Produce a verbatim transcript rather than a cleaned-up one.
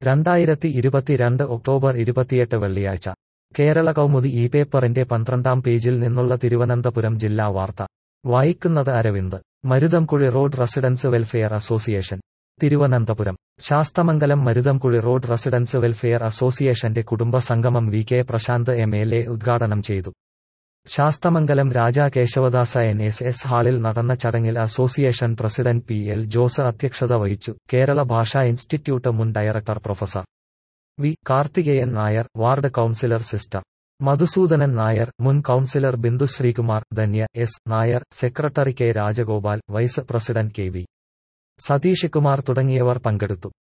രണ്ടായിരത്തി ഇരുപത്തിരണ്ട് ഒക്ടോബർ ഇരുപത്തിയെട്ട് വെള്ളിയാഴ്ച കേരള കൗമുദി ഈ പേപ്പറിന്റെ പന്ത്രണ്ടാം പേജിൽ നിന്നുള്ള തിരുവനന്തപുരം ജില്ലാ വാർത്ത വായിക്കുന്നത് Aravind. Maruthamkuzhi road residence welfare association Thiruvananthapuram. Sasthamangalam Maruthamkuzhi road residence welfare അസോസിയേഷന്റെ കുടുംബ സംഗമം V K Prashanth M L A ഉദ്ഘാടനം ചെയ്തു. Sasthamangalam Raja Kesavadasa N S S ഹാളിൽ നടന്ന ചടങ്ങിൽ association president P L Jose അധ്യക്ഷത വഹിച്ചു. കേരള ഭാഷാ ഇൻസ്റ്റിറ്റ്യൂട്ട് മുൻ director professor V Karthikeyan Nair, ward councillor sister Madhusoodanan Nair, മുൻ councillor Bindu Sreekumar, Dhanya S Nair, secretary K Rajagopal, vice president K V Satheesh Kumar തുടങ്ങിയവർ പങ്കെടുത്തു.